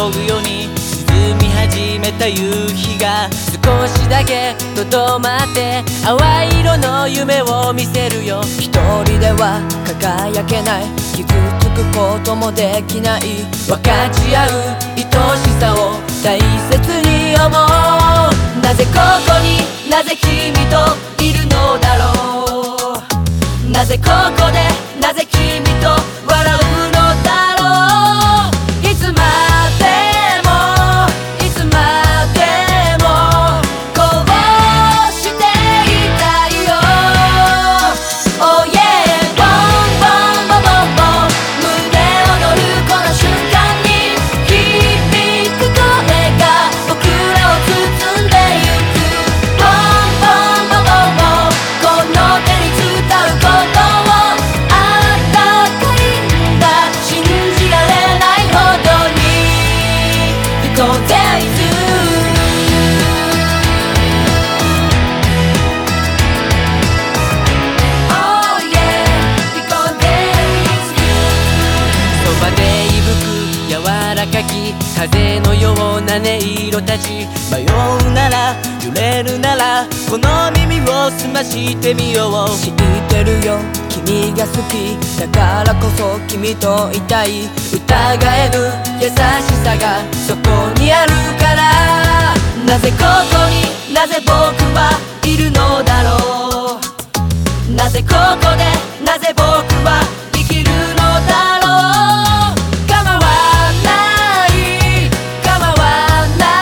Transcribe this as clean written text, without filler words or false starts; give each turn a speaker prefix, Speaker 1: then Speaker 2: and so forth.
Speaker 1: 仰ぐように沈み始めた夕日が少しだけとどまって淡い色の夢を見せるよ。
Speaker 2: 一人では輝けない、傷つくこともできない、
Speaker 1: 分かち合う愛しさを大切に思う。なぜここになぜ君といるのだろう。なぜここでなぜ君と笑うのだろう。いつまでもいつまでもこうしていたいよ。 Oh yeah ボンボンボンボンボン胸躍るこの瞬間に響く声が僕らを包んでゆく。ボンボンボンボンボンこの手に伝うことをあったかいんだ。信じられないほどに Because there is you。 Oh yeah Because there is you。 そばで息吹く柔らかき風のような音色たち、迷うなら揺れるならこの耳を澄ましてみよう。
Speaker 2: 知ってるよ君が好きだからこそ君といたい、
Speaker 1: 疑えぬ優しさがそこにあるから。なぜここになぜ僕はいるのだろう。